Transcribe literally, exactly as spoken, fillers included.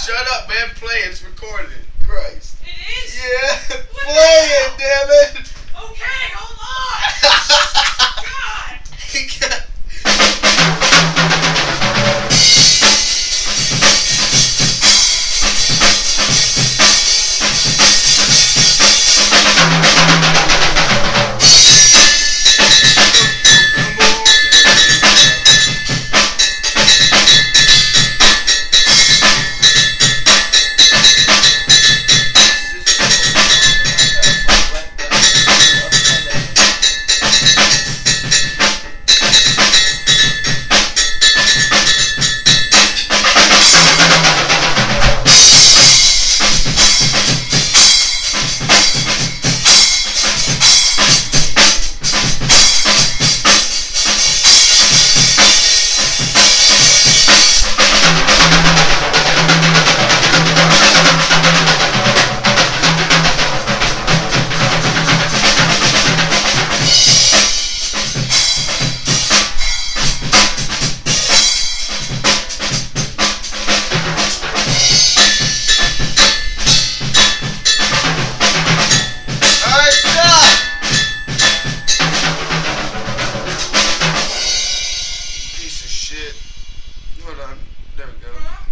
Shut up, man. Play it. It's recorded. Christ. It is? Yeah. What Play it, damn it.